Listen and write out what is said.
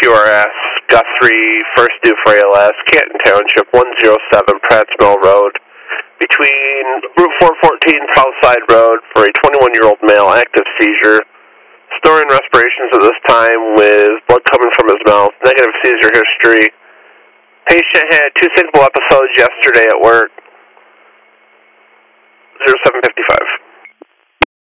QRS, Guthrie, first due for ALS, Canton Township, 107 Pratts Mill Road, between Route 414 Southside Road for a 21-year-old male, active seizure, snoring respirations at this time with blood coming from his mouth, negative seizure history. Patient had 2 syncopal episodes yesterday at work, 0755.